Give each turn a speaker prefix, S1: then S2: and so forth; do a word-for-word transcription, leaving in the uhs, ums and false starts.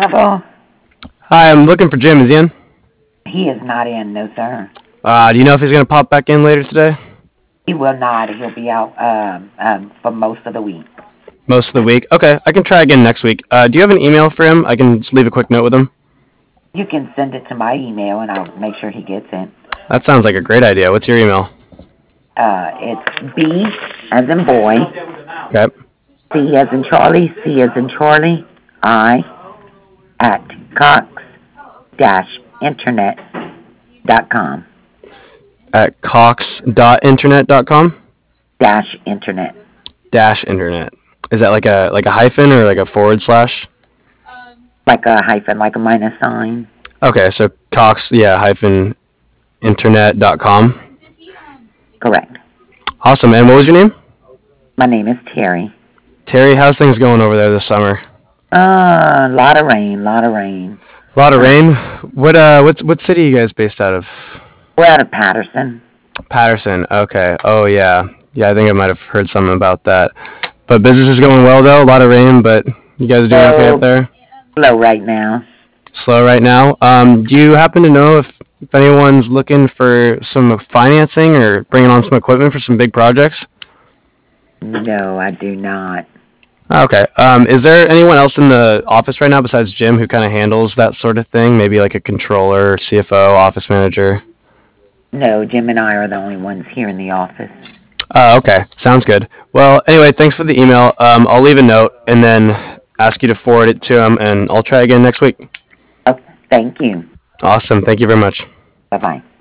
S1: available?
S2: Hi, I'm looking for Jim. Is he in?
S1: He is not in, no sir.
S2: Uh, do you know if he's going to pop back in later today?
S1: He will not. He'll be out um, um, for most of the week.
S2: Most of the week? Okay, I can try again next week. Uh, do you have an email for him? I can just leave a quick note with him.
S1: You can send it to my email, and I'll make sure he gets it.
S2: That sounds like a great idea. What's your email?
S1: Uh, it's B as in boy,
S2: Okay.
S1: C as in Charlie, C as in Charlie, I at cox dash internet dot com.
S2: At cox dot internet dot com?
S1: Dash internet.
S2: Dash internet. Is that like a like a hyphen or like a forward slash?
S1: Like a hyphen, like a minus sign.
S2: Okay, so cox, yeah, hyphen internet dot com.
S1: Correct.
S2: Awesome. And what was your name?
S1: My name is Terry.
S2: Terry, how's things going over there this summer?
S1: Uh, lot of rain, lot of rain.
S2: A lot of rain. What uh, what what city are you guys based out of?
S1: We're out of Patterson.
S2: Patterson. Okay. Oh yeah, yeah. I think I might have heard something about that. But business is going well though. A lot of rain, but you guys are doing okay up there.
S1: Slow right now.
S2: Slow right now. Um, do you happen to know if if anyone's looking for some financing or bringing on some equipment for some big projects?
S1: No, I do not.
S2: Okay. Um, is there anyone else in the office right now besides Jim who kind of handles that sort of thing? Maybe like a controller, C F O, office manager?
S1: No, Jim and I are the only ones here in the office.
S2: Oh, okay. Sounds good. Well, anyway, thanks for the email. Um, I'll leave a note and then ask you to forward it to him, and I'll try again next week.
S1: Oh, thank you.
S2: Awesome. Thank you very much.
S1: Bye-bye.